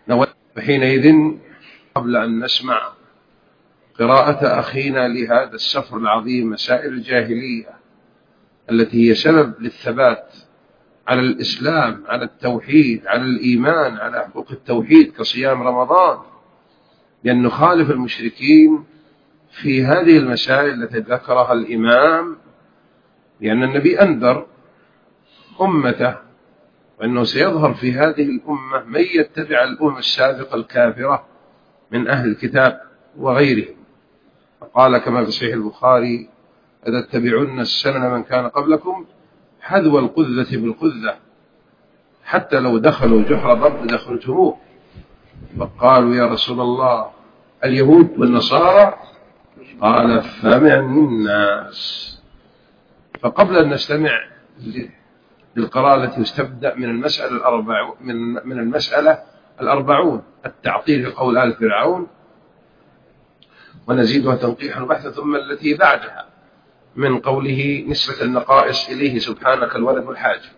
وحينئذ قبل أن نسمع قراءة أخينا لهذا السفر العظيم مسائل الجاهلية التي هي سبب للثبات على الإسلام، على التوحيد، على الإيمان، على حقوق التوحيد كصيام رمضان، لأن نخالف المشركين في هذه المسائل التي ذكرها الإمام، لأن النبي أنذر أمته وأنه سيظهر في هذه الأمة من يتبع الأمم السابقة الكافرة من أهل الكتاب وغيرهم، فقال كما في صحيح البخاري: إذا تتبعون السنن من كان قبلكم حذو القذة بالقذة، حتى لو دخلوا جحر ضب دخلتموه. فقالوا: يا رسول الله اليهود والنصارى؟ قال: فمن الناس. فقبل أن نستمع للقراءة التي تبدأ من المسألة الأربعون التعطيل في قول آل فرعون، ونزيدها تنقيحا وبحثا، ثم التي بعدها من قوله نسبة النقائص إليه سبحانك الولد والحاجة،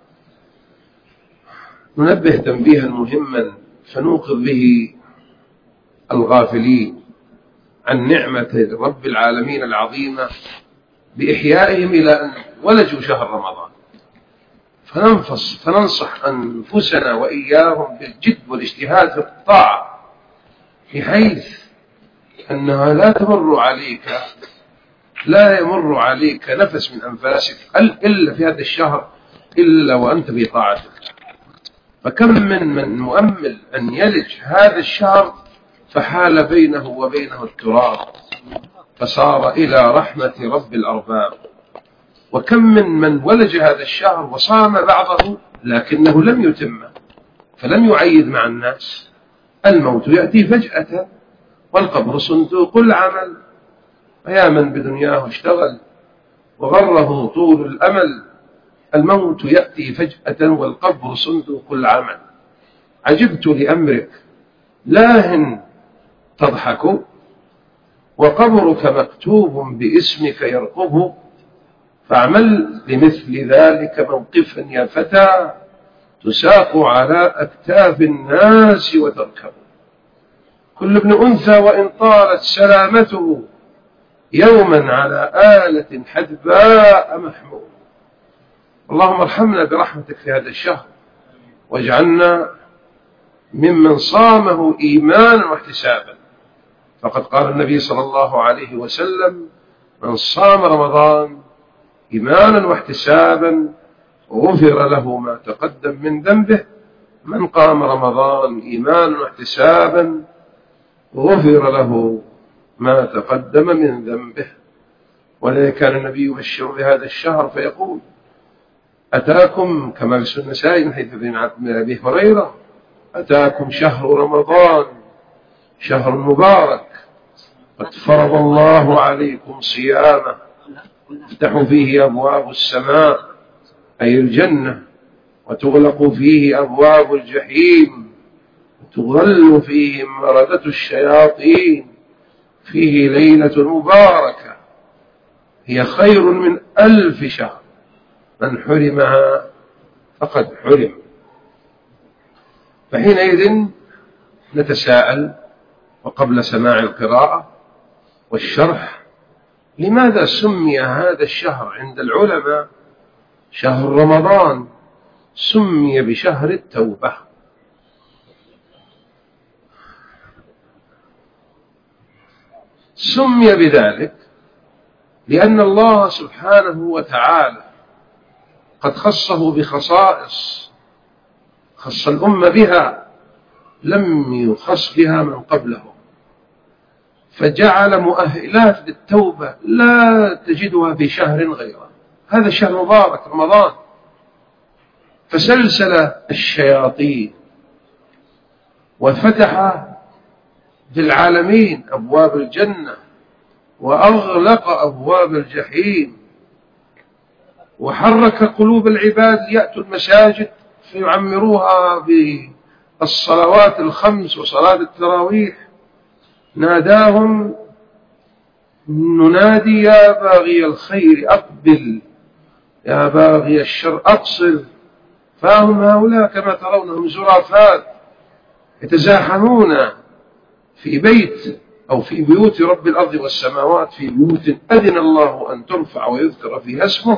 ننبه تنبيها مهما فنوقظ به الغافلين عن نعمة رب العالمين العظيمة بإحيائهم إلى أن ولجوا شهر رمضان، فننصح أنفسنا وإياهم بالجد والاجتهاد في الطاعة، بحيث أنها لا يمر عليك نفس من أنفاسك إلا في هذا الشهر إلا وأنت بطاعتك. فكم من مؤمل أن يلج هذا الشهر فحال بينه وبينه التراب فصار إلى رحمة رب الأرباب، وكم من ولج هذا الشهر وصام بعضه لكنه لم يتمه فلم يعيد مع الناس. الموت يأتي فجأة والقبر صندوق العمل، فيا من بدنياه اشتغل وغره طول الأمل، الموت يأتي فجأة والقبر صندوق العمل. عجبت لأمرك لاهٍ تضحك، وقبرك مكتوب باسمك يرقب، فاعمل لمثل ذلك موقفا يا فتى، تساق على أكتاف الناس وتركب. كل ابن أنثى وإن طالت سلامته، يوما على آلة حدباء محمول. اللهم ارحمنا برحمتك في هذا الشهر، واجعلنا ممن صامه إيمانا واحتسابا، فقد قال النبي صلى الله عليه وسلم: من صام رمضان إيمانا واحتسابا غفر له ما تقدم من ذنبه. من قام رمضان إيمانا واحتسابا غفر له ما تقدم من ذنبه. ولذلك كان النبي يبشر بهذا الشهر فيقول: أتاكم، كما في سنة النسائي من حديث أبي هريرة: أتاكم شهر رمضان شهر مبارك، قد فرض الله عليكم صيامه، تفتح فيه أبواب السماء أي الجنة، وتغلق فيه أبواب الجحيم، وتغل فيه مردة الشياطين، فيه ليلة مباركة هي خير من 1000 شهر، من حرمها فقد حرم. فحينئذ نتساءل، وقبل سماع القراءة والشرح، لماذا سمي هذا الشهر عند العلماء شهر رمضان؟ سمي بشهر التوبة. سمي بذلك لأن الله سبحانه وتعالى قد خصه بخصائص خص الأمة بها لم يخص بها من قبلهم، فجعل مؤهلات للتوبة لا تجدها في شهر غيره. هذا الشهر مبارك رمضان، فسلسل الشياطين وفتح في العالمين أبواب الجنة وأغلق أبواب الجحيم، وحرك قلوب العباد ليأتوا المساجد فيعمروها بالصلوات الخمس وصلاة التراويح. ناداهم: ننادي يا باغي الخير أقبل، يا باغي الشر أقصر. فهم هؤلاء كما ترونهم زرافات يتزاحمون في بيت أو في بيوت رب الأرض والسماوات، في بيوت أذن الله أن ترفع ويذكر فيها اسمه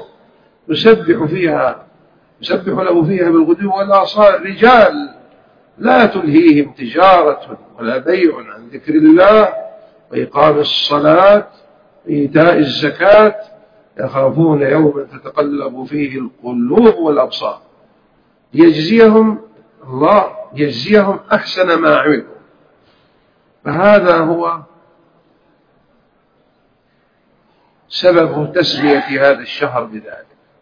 يسبح له فيها بالغدو والآصال، رجال لا تلهيهم تجارة ولا بيع عن ذكر الله وإقام الصلاة وإيتاء الزكاة يخافون يوما تتقلب فيه القلوب والأبصار يجزيهم الله يجزيهم أحسن ما عملوا. فهذا هو سبب تسمية هذا الشهر بذلك.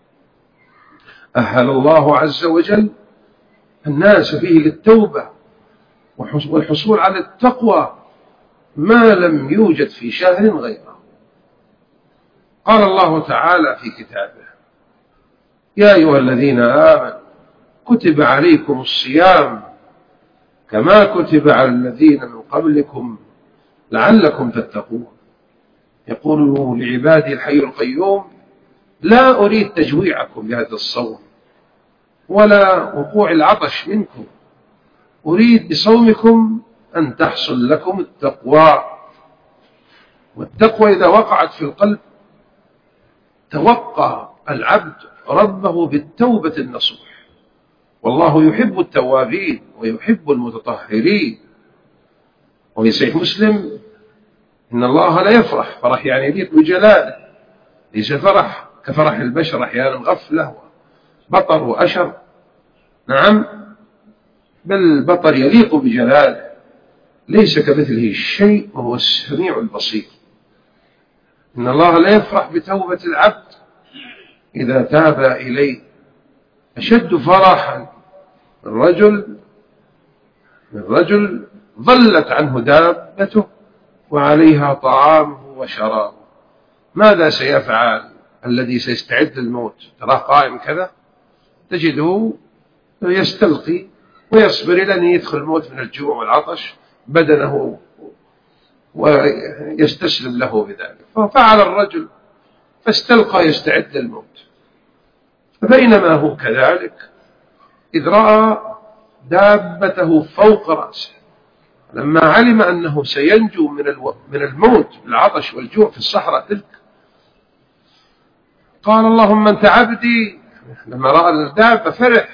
أهل الله عز وجل الناس فيه للتوبة والحصول على التقوى ما لم يوجد في شهر غيره. قال الله تعالى في كتابه: يا أيها الذين آمنوا كتب عليكم الصيام كما كتب على الذين من قبلكم لعلكم تتقون. يقول لعبادي الحي القيوم: لا أريد تجويعكم بهذا الصوم ولا وقوع العطش منكم، أريد بصومكم أن تحصل لكم التقوى. والتقوى إذا وقعت في القلب توقى العبد ربه بالتوبة النصوح، والله يحب التوابين ويحب المتطهرين. وفي صحيح مسلم: إن الله لا يفرح فرح يعني يليق بجلاله، ليس فرح كفرح البشر أحيانا غفلة بطر وأشر، نعم، بل بطر يليق بجلاله، ليس كمثله الشيء وهو السميع البصير. إن الله لا يفرح بتوبة العبد إذا تاب إليه، أشد فرحا من رجل ضلت عنه دابته وعليها طعامه وشرابه، ماذا سيفعل الذي سيستعد للموت؟ تراه قائم كذا، تجده يستلقي ويصبر إلى أن يدخل الموت من الجوع والعطش بدنه ويستسلم له بذلك. ففعل الرجل فاستلقى يستعد للموت، فبينما هو كذلك إذ رأى دابته فوق رأسه، لما علم أنه سينجو من الموت بالعطش والجوع في الصحراء تلك، قال: اللهم أنت عبدي. لما رأى الدابة فرح،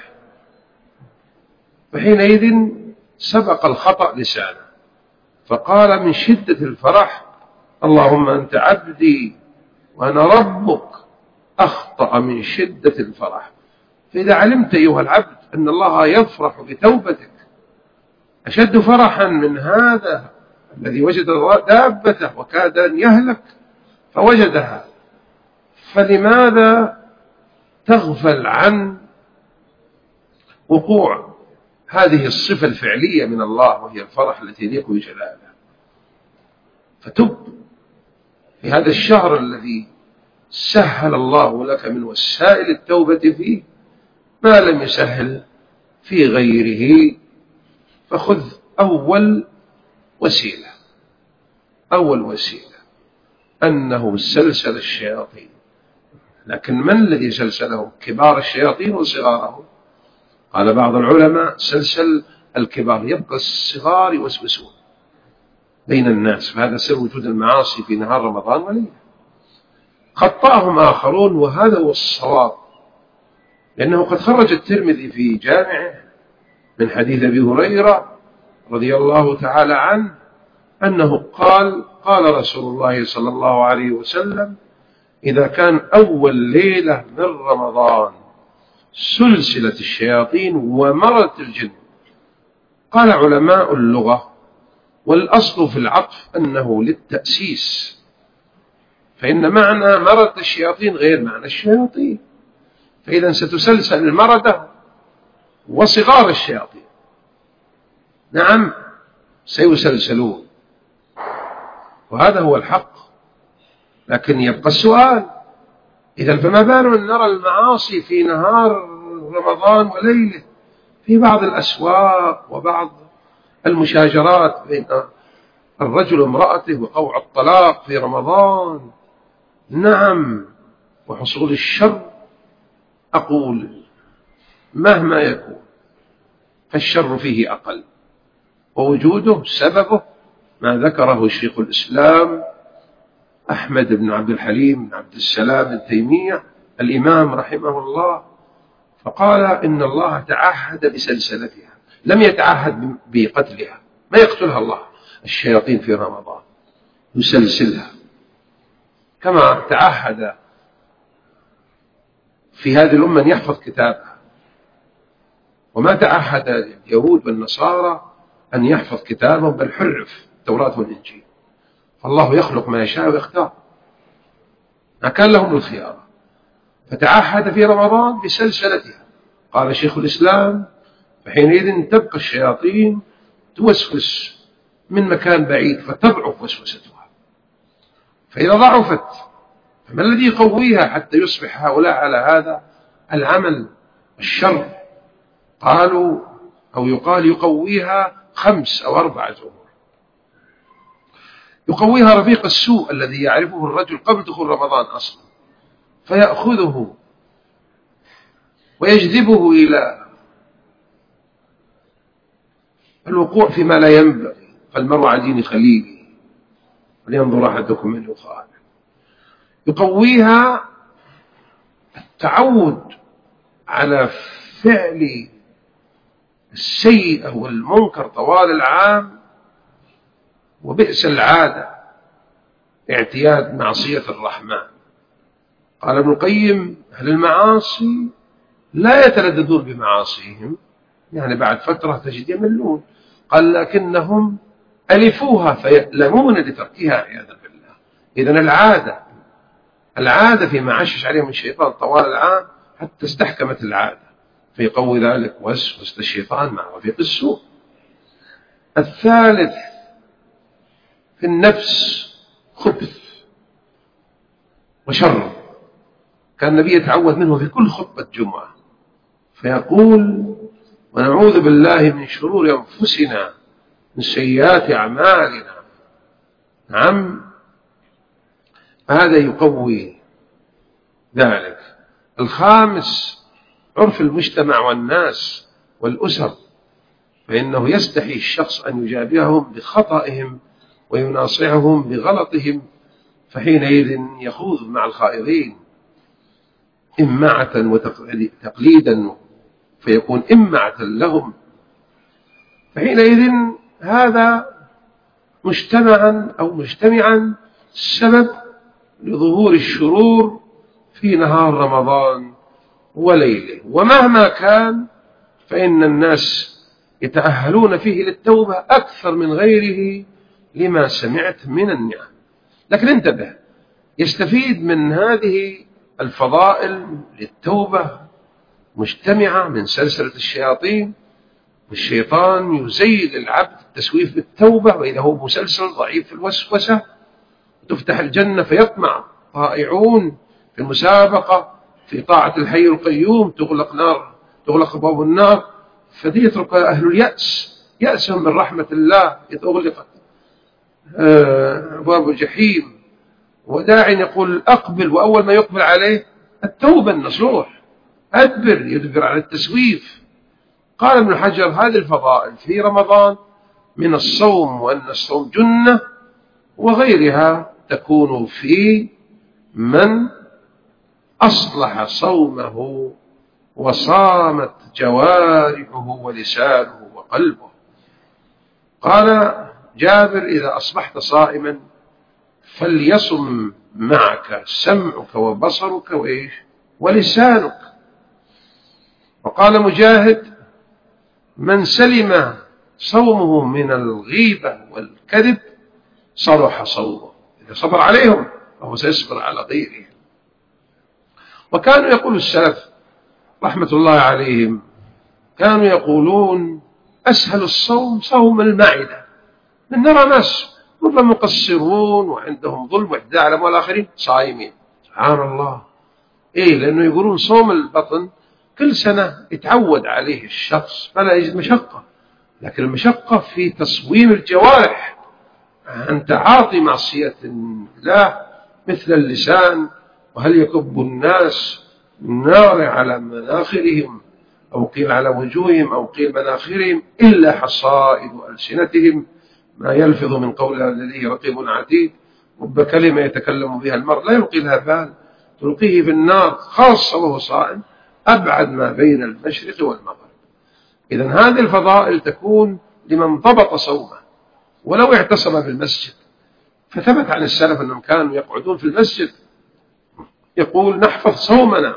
فحينئذ سبق الخطأ لسانه فقال من شدة الفرح: اللهم أنت عبدي وأنا ربك. أخطأ من شدة الفرح. فإذا علمت أيها العبد أن الله يفرح بتوبتك أشد فرحا من هذا الذي وجد دابته وكاد أن يهلك فوجدها، فلماذا تغفل عن وقوع هذه الصفة الفعلية من الله وهي الفرح التي يليق بجلاله؟ فتب في هذا الشهر الذي سهل الله لك من وسائل التوبة فيه ما لم يسهل في غيره. فخذ أول وسيلة أنه سلسل الشياطين. لكن من الذي سلسلهم؟ كبار الشياطين وصغارهم. قال بعض العلماء: سلسل الكبار، يبقى الصغار يوسوسون بين الناس، فهذا سر وجود المعاصي في نهار رمضان وليلة. خطأهم آخرون وهذا هو الصواب، لأنه قد خرج الترمذي في جامعه من حديث أبي هريرة رضي الله تعالى عنه أنه قال رسول الله صلى الله عليه وسلم: إذا كان أول ليلة من رمضان سلسلة الشياطين ومرت الجن. قال علماء اللغة: والأصل في العطف أنه للتأسيس، فإن معنى مرت الشياطين غير معنى الشياطين، فإذا ستسلسل المردة وصغار الشياطين، نعم، سيسلسلون، وهذا هو الحق. لكن يبقى السؤال: إذا فما بال أن نرى المعاصي في نهار رمضان وليله في بعض الأسواق وبعض المشاجرات بين الرجل وامرأته وقوع الطلاق في رمضان، نعم، وحصول الشر. أقول مهما يكون فالشر فيه أقل، ووجوده سببه ما ذكره شيخ الإسلام أحمد بن عبد الحليم بن عبد السلام بن تيمية الإمام رحمه الله، فقال إن الله تعهد بسلسلتها، لم يتعهد بقتلها، ما يقتلها الله الشياطين في رمضان، يسلسلها كما تعهد في هذه الأمة أن يحفظ كتابها، وما تعهد اليهود والنصارى أن يحفظ كتابهم، بل حرف التوراة والإنجيل. فالله يخلق ما يشاء ويختار، ما كان لهم الخيار، فتعهد في رمضان بسلسلتها. قال شيخ الإسلام فحينئذ تبقى الشياطين توسوس من مكان بعيد فتضعف وسوستها، فإذا ضعفت فما الذي يقويها حتى يصبح هؤلاء على هذا العمل الشر؟ قالوا أو يقال يقويها 5 أو 4 أمور. يقويها رفيق السوء الذي يعرفه الرجل قبل دخول رمضان أصلا، فيأخذه ويجذبه إلى الوقوع فيما لا ينبغي، فالمرء على دين خليله ولينظر أحدكم من يخالف. يقويها التعود على فعل السيء والمنكر طوال العام، وبئس العادة اعتياد معصية الرحمن. قال ابن القيم أهل المعاصي لا يترددون بمعاصيهم، يعني بعد فترة تجد يملون، قال لكنهم ألفوها فيألمون لتركها عياذا بالله. إذن العادة فيما عشش عليهم الشيطان طوال العام حتى استحكمت العادة، فيقوي ذلك وسوسة الشيطان مع رفيق السوء. الثالث في النفس خبث وشر، كان النبي يتعوذ منه في كل خطبة جمعة، فيقول ونعوذ بالله من شرور أنفسنا من سيئات أعمالنا. نعم، هذا يقوي ذلك. الخامس عرف المجتمع والناس والأسر، فإنه يستحي الشخص أن يجابههم بخطئهم ويناصحهم بغلطهم، فحينئذ يخوض مع الخائضين إمعة وتقليدا، فيكون إمعة لهم، فحينئذ هذا مجتمعا سبب لظهور الشرور في نهار رمضان وليله. ومهما كان فإن الناس يتأهلون فيه للتوبة أكثر من غيره لما سمعت من النعم. لكن انتبه، يستفيد من هذه الفضائل للتوبة مجتمعة من سلسلة الشياطين، والشيطان يزيد العبد التسويف بالتوبة، وإذا هو مسلسل ضعيف في الوسوسة تفتح الجنة فيطمع طائعون في المسابقة في طاعة الحي القيوم، تغلق أبواب النار، فيترك أهل اليأس يأسهم من رحمة الله، أغلقت أبواب الجحيم، وداع يقول أقبل، وأول ما يقبل عليه التوبة النصوح، يدبر على التسويف. قال ابن حجر هذه الفضائل في رمضان من الصوم، وأن الصوم جنة، وغيرها تكون في من أصلح صومه وصامت جوارحه ولسانه وقلبه. قال جابر إذا أصبحت صائما فليصم معك سمعك وبصرك ولسانك. وقال مجاهد من سلم صومه من الغيبة والكذب صلح صومه، إذا صبر عليهم فهو سيصبر على غيره. وكانوا يقول السلف رحمة الله عليهم، كانوا يقولون أسهل الصوم صوم المعدة. من نرى ناس ربما مقصرون وعندهم ظلم واعتداء على أموال الآخرين صائمين، سبحان الله، لأنه يقولون صوم البطن كل سنة يتعود عليه الشخص فلا يجد مشقة، لكن المشقة في تصويم الجوارح عن تعاطي معصية الله مثل اللسان، وهل يكب الناس النار على مناخرهم أو قيل على وجوههم أو قيل مناخرهم إلا حصائد ألسنتهم ما يلفظ من قول لديه رقيب عتيد. رب كلمة يتكلم بها المرء لا يلقي لها بال تلقيه في النار خاصة وهو صائم أبعد ما بين المشرق والمغرب. إذن هذه الفضائل تكون لمن ضبط صومه ولو اعتصم بالمسجد. فثبت عن السلف أنهم كانوا يقعدون في المسجد يقول نحفظ صومنا،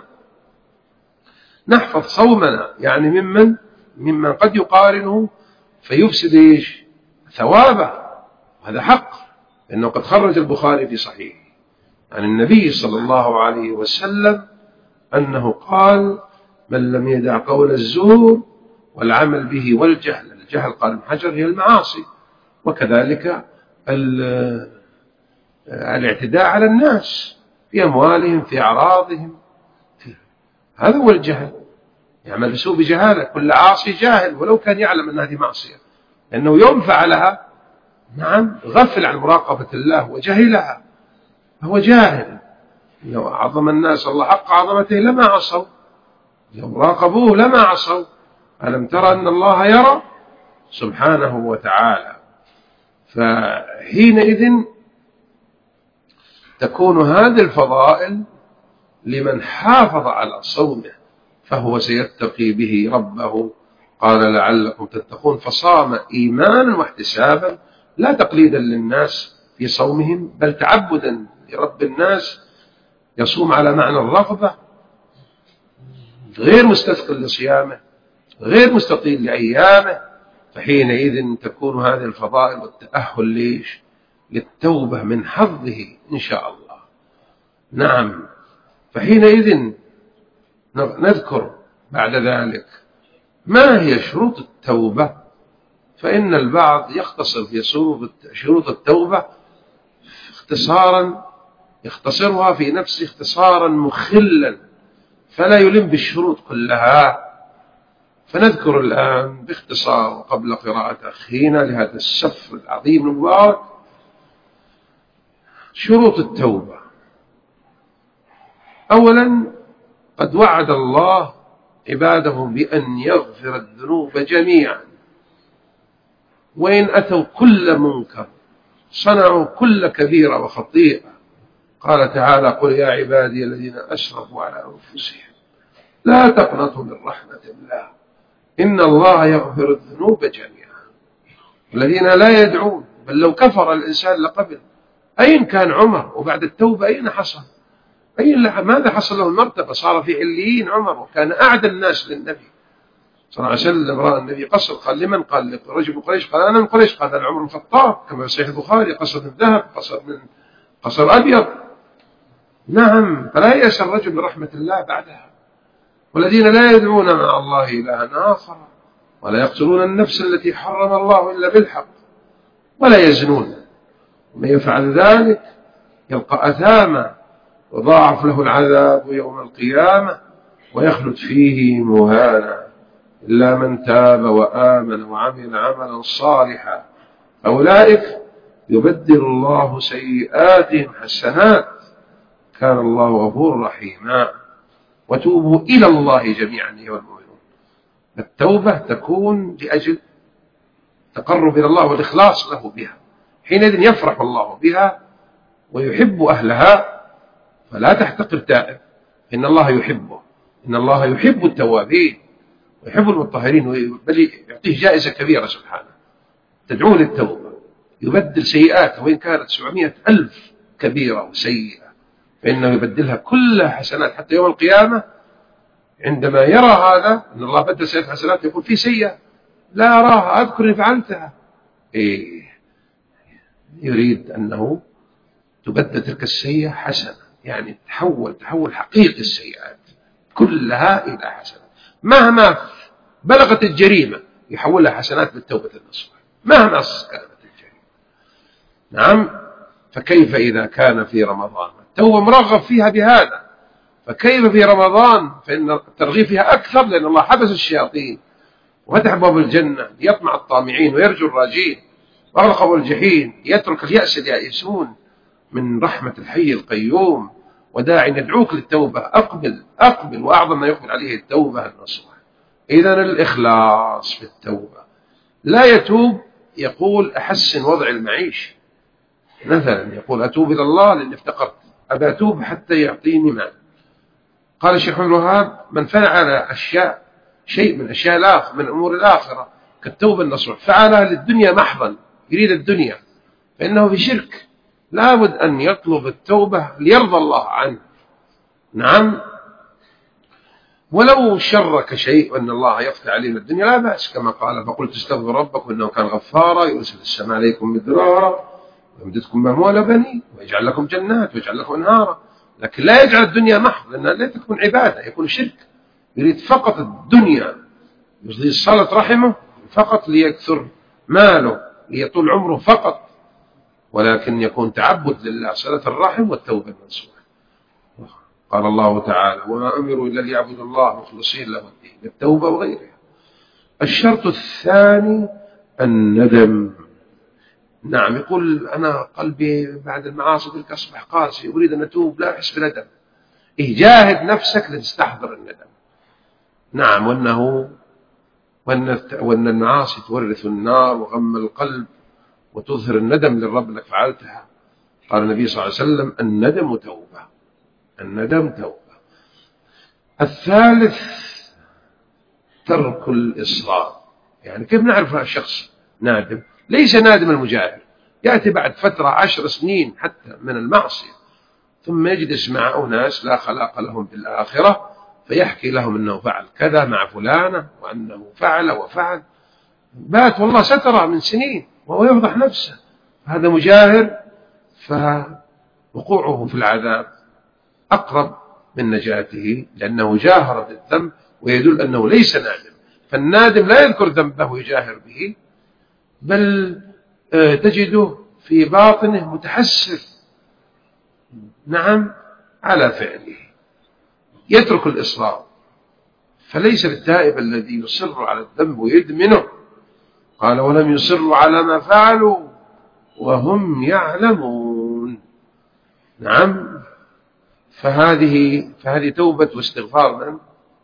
نحفظ صومنا، يعني ممن قد يقارنه فيفسد إيش؟ ثوابه. هذا حق، لأنه قد خرج البخاري في صحيحه عن النبي صلى الله عليه وسلم أنه قال من لم يدع قول الزور والعمل به والجهل، الجهل قال ابن حجر هي المعاصي، وكذلك الاعتداء على الناس في أموالهم في أعراضهم، هذا هو الجهل، يعمل بسوء بجهالة. كل عاصي جاهل ولو كان يعلم أن هذه معصية، لأنه يوم فعلها نعم غفل عن مراقبة الله وجهلها، هو جاهل. لو عظم الناس الله حق عظمته لما عصوا، لو راقبوه لما عصوا. ألم ترى أن الله يرى سبحانه وتعالى. فحينئذ تكون هذه الفضائل لمن حافظ على صومه فهو سيتقي به ربه. قال لعلكم تتقون، فصام إيمانا واحتسابا لا تقليدا للناس في صومهم بل تعبدا لرب الناس، يصوم على معنى الرغبة، غير مستثقل لصيامه، غير مستطيل لأيامه. فحينئذ تكون هذه الفضائل والتأهل ليش؟ للتوبة من حظه إن شاء الله. نعم. فحينئذ نذكر بعد ذلك ما هي شروط التوبة، فإن البعض يختصر في شروط التوبة يختصرها في نفسه اختصارا مخلا فلا يلم بالشروط كلها. فنذكر الآن باختصار قبل قراءة أخينا لهذا السفر العظيم المبارك شروط التوبة. أولا، قد وعد الله عباده بأن يغفر الذنوب جميعا، وإن أتوا كل منكر، صنعوا كل كبيرة وخطيئة. قال تعالى قل يا عبادي الذين أسرفوا على أنفسهم لا تقنطوا من رحمة الله إن الله يغفر الذنوب جميعا. الذين لا يدعون، بل لو كفر الإنسان لقبل. أين كان عمر وبعد التوبة أين حصل؟ ماذا حصل له المرتبة؟ صار في عليين عمر، وكان أعدى الناس للنبي صلى الله عليه وسلم. رأى النبي قصر، قال لمن؟ قال لرجل قريش، قال أنا من قريش، قال أنا عمر بن الخطاب، كما في صحيح البخاري، قصر من ذهب، قصر أبيض. نعم. فلا يأس الرجل برحمة الله بعدها. والذين لا يدعون مع الله إلها آخر ولا يقتلون النفس التي حرم الله إلا بالحق ولا يزنون، ومن يفعل ذلك يلقى أثاما وضاعف له العذاب يوم القيامة ويخلد فيه مهانا إلا من تاب وآمن وعمل عملا صالحا أولئك يبدل الله سيئاتهم حسنات كان الله غفورا رحيما. وتوبوا إلى الله جميعا أيها المؤمنون. التوبة تكون لأجل تقرب إلى الله والإخلاص له بها، حينئذ يفرح الله بها ويحب أهلها. فلا تحتقر تائب، إن الله يحبه، إن الله يحب التوابين ويحب المطهرين، بل يعطيه جائزة كبيرة سبحانه. تدعوه للتوبة، يبدل سيئاته وإن كانت 700,000 كبيرة وسيئة فإنه يبدلها كلها حسنات حتى يوم القيامة. عندما يرى هذا أن الله بدل سيئة حسنات يقول في سيئة لا أراها أذكر فعلتها، يريد أنه تبدل تلك السيئة حسنة، يعني تحول حقيقي السيئات كلها إلى حسنة. مهما بلغت الجريمة يحولها حسنات بالتوبة النصوح، مهما كانت الجريمة. نعم. فكيف إذا كان في رمضان التوبة مرغب فيها بهذا، فكيف في رمضان؟ فإن الترغيب فيها أكثر، لأن الله حبس الشياطين وفتح باب الجنة ليطمع الطامعين ويرجو الراجين، وأغلق باب الجحيم يترك اليأس اليائسون من رحمة الحي القيوم. وداعي ندعوك للتوبة، أقبل، وأعظم ما يقبل عليه التوبة النصوح. إذن الإخلاص في التوبة. لا يتوب يقول أحسن وضع المعيش، مثلا يقول أتوب إلى الله لأني افتقرت، أبى أتوب حتى يعطيني مال. قال الشيخ محمد الوهاب من فعل أشياء شيء من أشياء الآخرة من أمور الآخرة كالتوبة النصوح فعلها للدنيا محضا، يريد الدنيا، فإنه في شرك. لابد أن يطلب التوبة ليرضى الله عنه. نعم، ولو شرك شيء وأن الله يفتح علينا الدنيا لا بأس، كما قال فقلت استغفروا ربكم إنه كان غفارا يرسل السماء عليكم مدرارا ويمددكم بأموال وبنين ويجعل لكم جنات ويجعل لكم أنهارا. لكن لا يجعل الدنيا محض، لأنها لا تكون عبادة، يكون شرك. يريد فقط الدنيا، يريد صلة رحمه فقط ليكثر ماله ليطول عمره فقط، ولكن يكون تعبد لله، صلة الرحم والتوبة النصوح. قال الله تعالى وما أمروا إلا ليعبدوا الله مخلصين له الدين، التوبة وغيرها. الشرط الثاني الندم. نعم، يقول أنا قلبي بعد المعاصي تلك أصبح قاسي، أريد أن أتوب لا أحس بندم. جاهد نفسك لتستحضر الندم. نعم، وأن المعاصي تورث النار وغم القلب وتظهر الندم للرب أنك فعلتها. قال النبي صلى الله عليه وسلم الندم توبة، الندم توبة. الثالث ترك الإصرار. يعني كيف نعرف الشخص نادم؟ ليس نادم المجاهر، يأتي بعد فترة 10 سنين حتى من المعصية، ثم يجلس مع أناس لا خلاق لهم بالآخرة فيحكي لهم أنه فعل كذا مع فلانة وأنه فعل وفعل، بات والله سترى من سنين وهو يفضح نفسه. هذا مجاهر، فوقوعه في العذاب أقرب من نجاته، لأنه جاهر بالذنب ويدل أنه ليس نادم. فالنادم لا يذكر ذنبه ويجاهر به، بل تجده في باطنه متحسر، نعم، على فعله، يترك الإصرار. فليس بالتائب الذي يصر على الذنب ويدمنه. قال ولم يصروا على ما فعلوا وهم يعلمون. نعم، فهذه توبة واستغفار من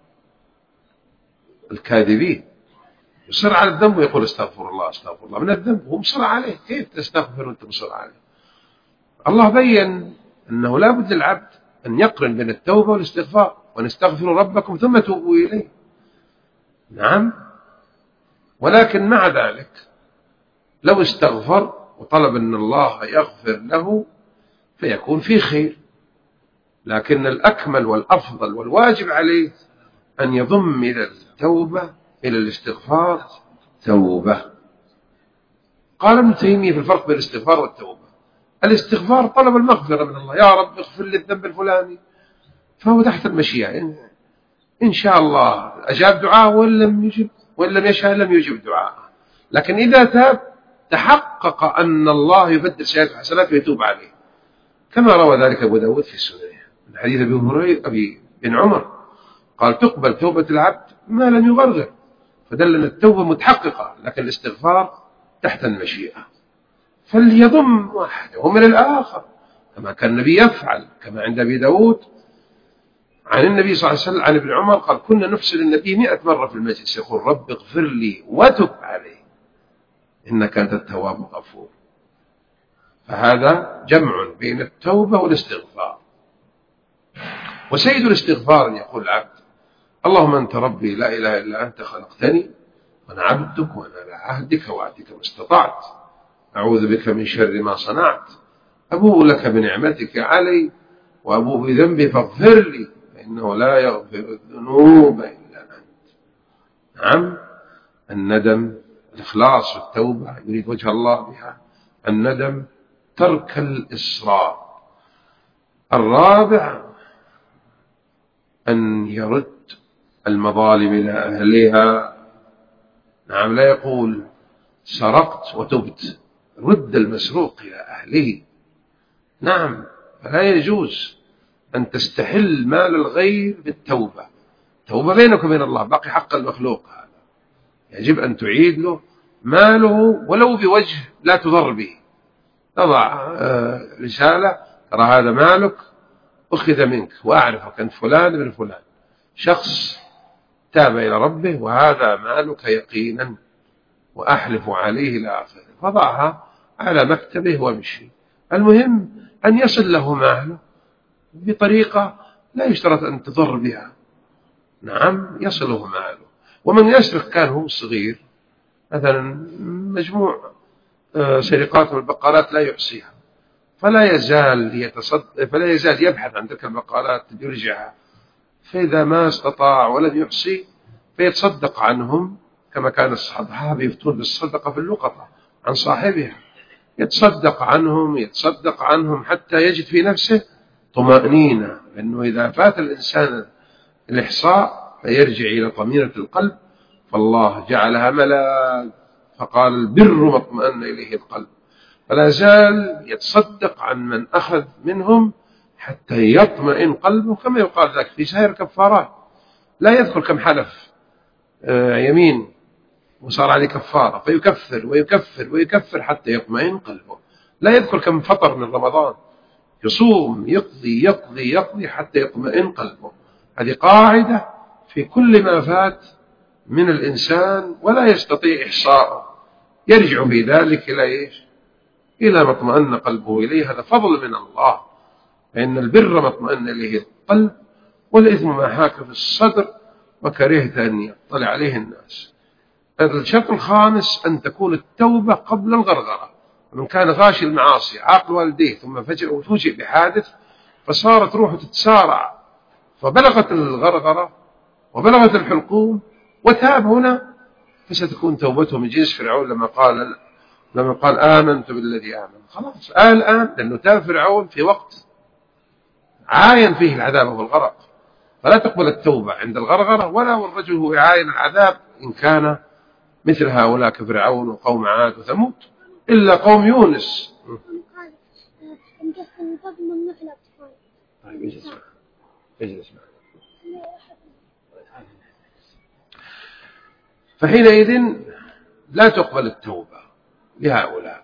الكاذبين. يصر على الذنب ويقول استغفر الله استغفر الله من الذنب وهو مصر عليه. كيف تستغفر وانت مصر عليه؟ الله بين أنه لا بد للعبد أن يقرن بين التوبة والاستغفار، ونستغفر ربكم ثم توبوا إليه. نعم، ولكن مع ذلك لو استغفر وطلب أن الله يغفر له فيكون فيه خير، لكن الأكمل والأفضل والواجب عليه أن يضم إلى التوبة إلى الاستغفار توبة. قال ابن تيمية في الفرق بين الاستغفار والتوبة: الاستغفار طلب المغفرة من الله، يا رب اغفر لي الذنب الفلاني، فهو تحت المشيئة، إن شاء الله أجاب دعاء وإن لم يشاء لم يجب دعاء. لكن إذا تاب تحقق أن الله يبدل سيئات حسنات ويتوب عليه، كما روى ذلك أبو داود في السنن من حديث أبي بن عمر قال تقبل توبة العبد ما لم يغرغر، فدل أن التوبة متحققة، لكن الاستغفار تحت المشيئة. فليضم واحدهم من الآخر كما كان النبي يفعل، كما عند أبي داود عن النبي صلى الله عليه وسلم عن ابن عمر قال كنا نفسر النبي 100 مرة في المجلس يقول رب اغفر لي وتب علي إنك أنت التواب الغفور. فهذا جمع بين التوبة والاستغفار. وسيد الاستغفار أن يقول العبد اللهم أنت ربي لا إله إلا أنت خلقتني وأنا عبدك وأنا على عهدك ووعدك ما استطعت، أعوذ بك من شر ما صنعت، أبوء لك بنعمتك علي وأبوء بذنبي فاغفر لي فإنه لا يغفر الذنوب إلا أنت. نعم، الندم، الإخلاص والتوبة يريد وجه الله بها. الندم، ترك الإصرار. الرابع أن يرد المظالم إلى أهلها. نعم، لا يقول سرقت وتبت، رد المسروق إلى أهله. نعم، فلا يجوز أن تستحل مال الغير بالتوبة. توبة بينك وبين الله، باقي حق المخلوق، هذا يجب أن تعيد له ماله ولو بوجه لا تضر به. تضع رسالة ترى هذا مالك أخذ منك وأعرفك أنت فلان من فلان، شخص تاب إلى ربه وهذا مالك يقينا وأحلف عليه إلى آخره، فضعها على مكتبه وامشي. المهم أن يصل له ماله بطريقة لا يشترط أن تضر بها. نعم يصله ماله. ومن يسرق كان هو صغير مثلا مجموع سرقات والبقالات لا يحصيها، فلا يزال يبحث عن تلك البقالات ليرجعها، فإذا ما استطاع ولم يحصي فيتصدق عنهم، كما كان الصحابة يفتون بالصدقة في اللقطة عن صاحبها، يتصدق عنهم حتى يجد في نفسه طمأنينة، لأنه إذا فات الإنسان الإحصاء فيرجع إلى طمينة القلب، فالله جعلها ملاذ، فقال البر ما اطمأن إليه القلب، فلا زال يتصدق عن من أخذ منهم حتى يطمئن قلبه، كما يقال ذلك في سائر الكفارات، لا يذكر كم حلف يمين وصار عليه كفارة فيكفر ويكفر ويكفر حتى يطمئن قلبه، لا يذكر كم فطر من رمضان، يصوم يقضي حتى يطمئن قلبه. هذه قاعدة في كل ما فات من الإنسان ولا يستطيع إحصاءه، يرجع في ذلك إلى إيش؟ إلى ما اطمأن قلبه إليه. هذا فضل من الله، فإن البر ما اطمأن إليه القلب، والإثم ما حاك في الصدر وكرهت أن يطلع عليه الناس. الشرط الخامس أن تكون التوبة قبل الغرغرة. من كان غاشي المعاصي عاقل والديه ثم فجأة فوجئ بحادث فصارت روحه تتسارع فبلغت الغرغرة وبلغت الحلقوم وتاب هنا، فستكون توبته من جنس فرعون لما قال آمنت بالذي آمن. خلاص الآن لأنه تاب فرعون في وقت عاين فيه العذاب والغرق، فلا تقبل التوبة عند الغرغرة، ولا والرجل هو يعاين العذاب إن كان مثل هؤلاء كفرعون وقوم عاد وثمود، إلا قوم يونس. فحينئذ لا تقبل التوبة لهؤلاء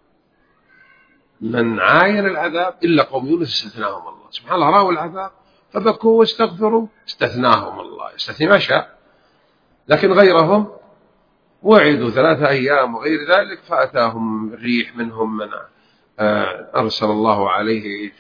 من عاين العذاب إلا قوم يونس استثناهم الله سبحان الله، رأوا العذاب فبكوا واستغفروا استثناهم الله، يستثني ما شاء، لكن غيرهم وعدوا 3 أيام وغير ذلك فأتاهم الريح، منهم من أرسل الله عليه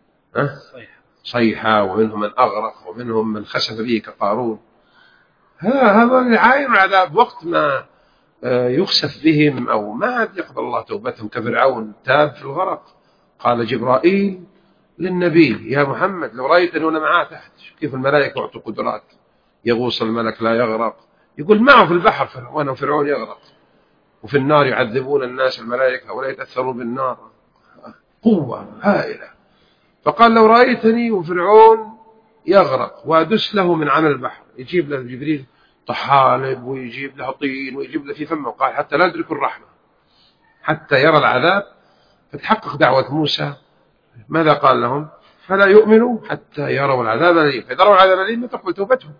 صيحة، ومنهم من أغرق، ومنهم من خسف به كقارون. هذا يعاين العذاب وقت ما يخسف بهم أو ما يقبل الله توبتهم، كفرعون تاب في الغرق. قال جبرائيل للنبي يا محمد لو رأيتني وأنا معاه تحت، كيف الملائكة أعطوا قدرات، يغوص الملك لا يغرق، يقول معه في البحر وأنا فرعون يغرق، وفي النار يعذبون الناس الملائكة ولا يتأثرون بالنار، قوة هائلة. فقال لو رأيتني وفرعون يغرق وأدس له من عمل البحر، يجيب له جبريل طحالب ويجيب له طين ويجيب له في فمه، قال حتى لا يدرك الرحمة حتى يرى العذاب. فتحقق دعوة موسى، ماذا قال لهم؟ فلا يؤمنوا حتى يروا العذاب الأليم، فإذا رأوا العذاب الأليم تقبل توبتهم.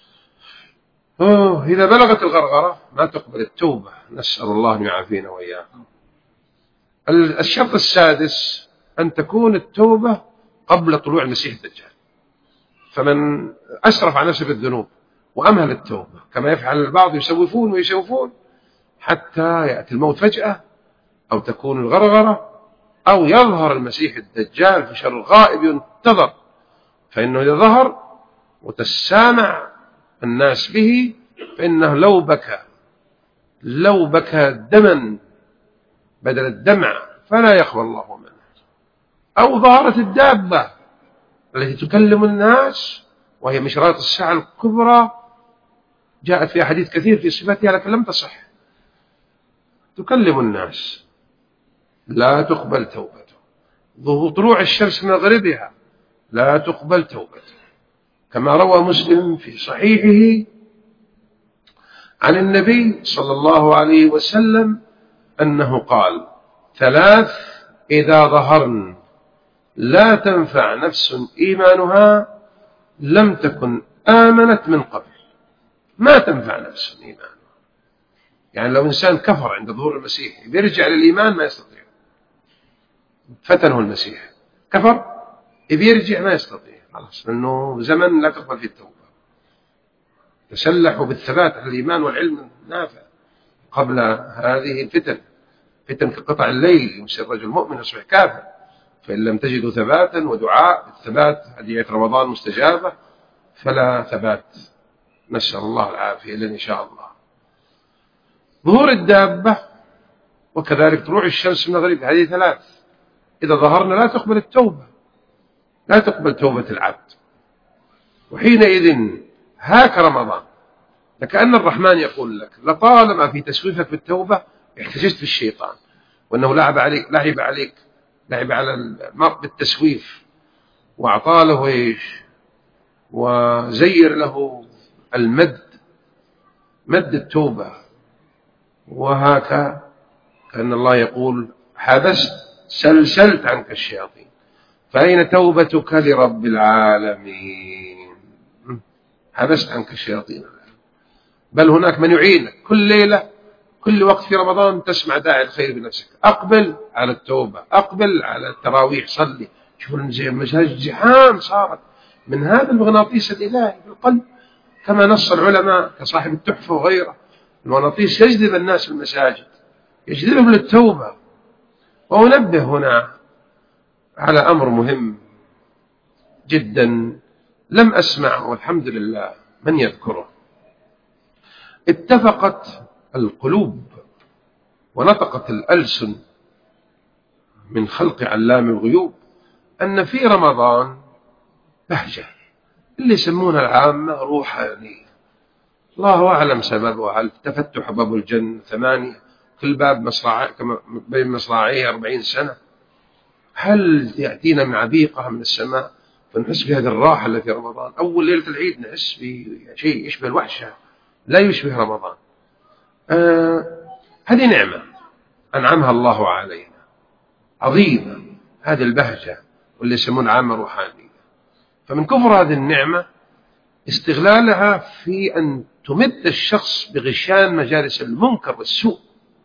إذا بلغت الغرغرة ما تقبل التوبة، نسأل الله أن يعافينا وإياكم. الشرط السادس أن تكون التوبة قبل طلوع المسيح الدجال، فمن أسرف على نفسه بالذنوب وأمهل التوبة كما يفعل البعض يسوفون حتى يأتي الموت فجأة، أو تكون الغرغرة، أو يظهر المسيح الدجال في شر غائب ينتظر، فإنه إذا ظهر وتسامع الناس به فإنه لو بكى دما بدل الدمع فلا يقبل الله منه. أو ظهرت الدابة التي تكلم الناس وهي مشرات الساعة الكبرى، جاءت في حديث كثير في صفتها لكن لم تصح، تكلم الناس لا تقبل توبته. طلوع الشمس من مغربها لا تقبل توبته، كما روى مسلم في صحيحه عن النبي صلى الله عليه وسلم أنه قال 3 إذا ظهرن لا تنفع نفس إيمانها لم تكن آمنت من قبل. ما تنفع نفس إيمانها، يعني لو إنسان كفر عند ظهور المسيح بيرجع للإيمان ما يستطيع، فتنه المسيح كفر بيرجع ما يستطيع، خلاص لأنه زمن لا تقبل فيه التوبة. تسلحوا بالثبات على الإيمان والعلم النافع قبل هذه الفتن، فتن كقطع الليل، يمسي الرجل مؤمن يصبح كافر. فإن لم تجدوا ثباتا ودعاء الثبات أدعية رمضان مستجابة فلا ثبات، نسأل الله العافية لن إن شاء الله. ظهور الدابة وكذلك طلوع الشمس من المغرب، هذه ثلاث إذا ظهرنا لا تقبل التوبة، لا تقبل توبة العبد. وحينئذ هاك رمضان، لكأن الرحمن يقول لك لطالما في تسويفك بالتوبة احتججت بالشيطان، وأنه لعب على المرء بالتسويف، وأعطى له إيش، وزير له مد التوبة. وهكا كأن الله يقول حبست سلسلت عنك الشياطين، فأين توبتك لرب العالمين؟ حبست عنك الشياطين. بل هناك من يعينك كل ليلة كل وقت في رمضان تسمع داعي الخير بنفسك، أقبل على التوبة، أقبل على التراويح، صلي. شوفوا المساجد زحام صارت من هذا المغناطيس الإلهي في القلب، كما نص العلماء كصاحب التحفة وغيره. المغناطيس يجذب الناس المساجد، يجذبهم للتوبة. وأنبه هنا على أمر مهم جدا لم أسمع والحمد لله من يذكره. اتفقت القلوب ونطقت الألسن من خلق علام الغيوب أن في رمضان بهجة اللي يسمونها العامة روحانية، الله أعلم سببها. هل تفتح باب الجنة 8 كل باب مصراعي كما بين مصراعيه 40 سنة؟ هل يأتينا معبيقها من السماء فنحس بهذه الراحة التي في رمضان؟ أول ليلة العيد نحس بشيء يشبه الوحشة لا يشبه رمضان. هذه نعمة أنعمها الله علينا عظيمة، هذه البهجة واللي يسمون عامة روحانية. فمن كفر هذه النعمة استغلالها في أن تمد الشخص بغشان مجالس المنكر والسوء.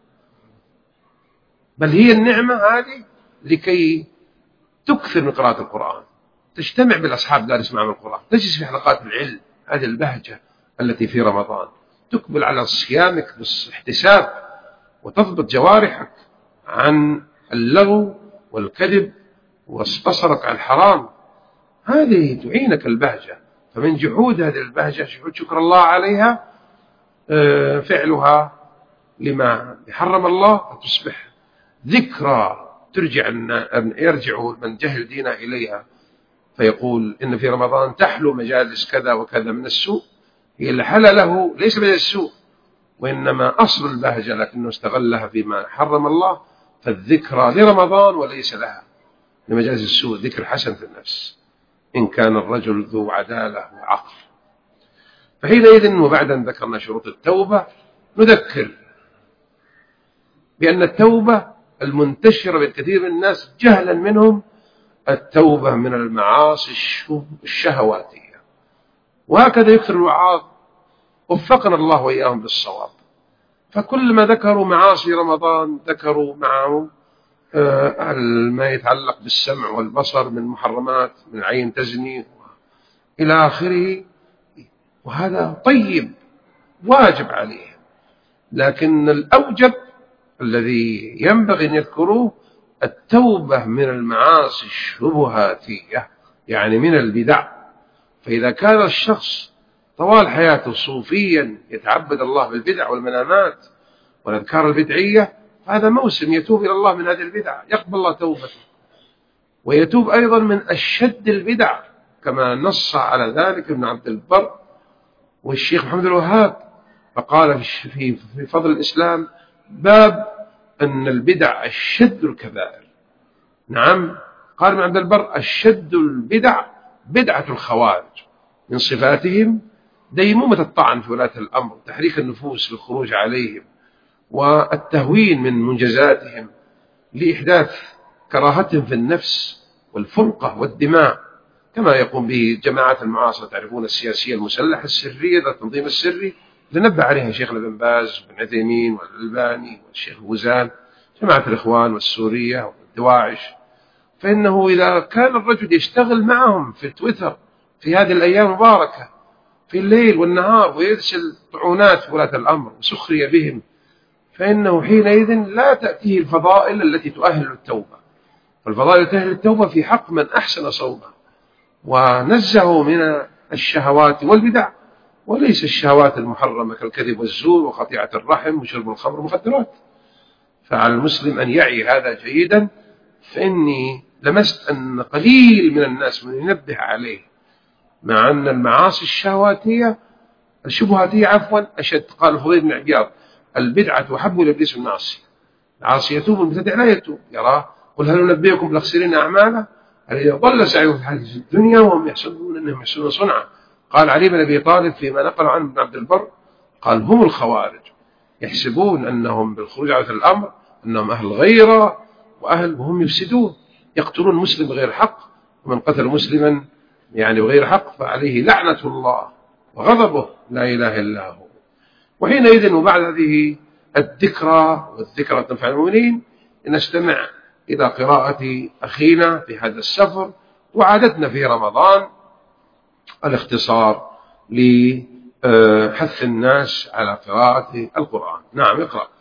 بل هي النعمة هذه لكي تكثر من قراءة القرآن، تجتمع بالأصحاب دارس معهم القرآن، تجلس في حلقات العلم، هذه البهجة التي في رمضان. تقبل على صيامك باحتساب وتضبط جوارحك عن اللغو والكذب وبصرك عن الحرام، هذه تعينك البهجة. فمن جحود هذه البهجة جحود شكر الله عليها، فعلها لما حرم الله، فتصبح ذكرى يرجع من جهل دينه إليها فيقول إن في رمضان تحلو مجالس كذا وكذا من السوء، هي اللي حل له ليس من السوء وإنما أصل البهجة، لكنه استغلها فيما حرم الله. فالذكرى لرمضان وليس لها لمجالس السوء، ذكر حسن في النفس إن كان الرجل ذو عدالة وعقل. فحينئذ وبعد أن ذكرنا شروط التوبة نذكر بأن التوبة المنتشرة بالكثير من الناس جهلا منهم التوبة من المعاصي الشهواتية. وهكذا يكثر الوعاظ وفقنا الله وإياهم بالصواب. فكل ما ذكروا معاصي رمضان ذكروا معه ما يتعلق بالسمع والبصر من محرمات، من العين تزني إلى آخره، وهذا طيب واجب عليه. لكن الأوجب الذي ينبغي أن يذكروه التوبة من المعاصي الشبهاتية، يعني من البدع. فإذا كان الشخص طوال حياته صوفيا يتعبد الله بالبدع والمنامات والأذكار البدعية، هذا موسم يتوب إلى الله من هذه البدع، يقبل الله توبته. ويتوب أيضا من أشد البدع كما نص على ذلك ابن عبد البر والشيخ محمد الوهاب، فقال في فضل الإسلام باب أن البدع أشد الكبائر. نعم، قال ابن عبد البر أشد البدع بدعة الخوارج، من صفاتهم ديمومة الطعن في ولاة الأمر، تحريك النفوس للخروج عليهم، والتهوين من منجزاتهم لإحداث كراهتهم في النفس والفرقة والدماء، كما يقوم به جماعات المعاصرة. تعرفون السياسية المسلحة السرية ذات التنظيم السري اللي نبه عليها شيخنا بن باز بن عثيمين والألباني والشيخ غزال، جماعة الإخوان والسورية والدواعش. فإنه إذا كان الرجل يشتغل معهم في تويتر في هذه الأيام المباركة في الليل والنهار ويرسل طعونات في ولاة الأمر وسخرية بهم، فإنه حينئذ لا تأتيه الفضائل التي تؤهل التوبة. فالفضائل تؤهل التوبة في حق من أحسن صوبه ونزه من الشهوات والبدع، وليس الشهوات المحرمة كالكذب والزور وقطيعة الرحم وشرب الخمر والمخدرات. فعلى المسلم أن يعي هذا جيدا. فإني لمست أن قليل من الناس من ينبه عليه، مع أن المعاصي الشبهاتية أشد. قال الفضيل بن عياض: البدعة أحب إلى إبليس من المعصية. العاصي يتوب والمبتدع لا يتوب. يراه: قل هل ننبئكم بالأخسرين أعمالا الذين ضل سعيهم في الحياة الدنيا وهم يحسبون أنهم يحسنون صنعا. قال علي بن أبي طالب فيما نقل عنه ابن عبد البر: قال: هم الخوارج، يحسبون أنهم بالخروج على الأمر أنهم أهل غيرة وهم يفسدون، يقتلون مسلم بغير حق، ومن قتل مسلما بغير حق فعليه لعنة الله وغضبه لا إله إلا هو. وحينئذ وبعد هذه والذكرى تنفع المؤمنين، نستمع إلى قراءة أخينا في هذا السفر. وعادتنا في رمضان الاختصار لحث الناس على قراءة القرآن. نعم، اقرأ.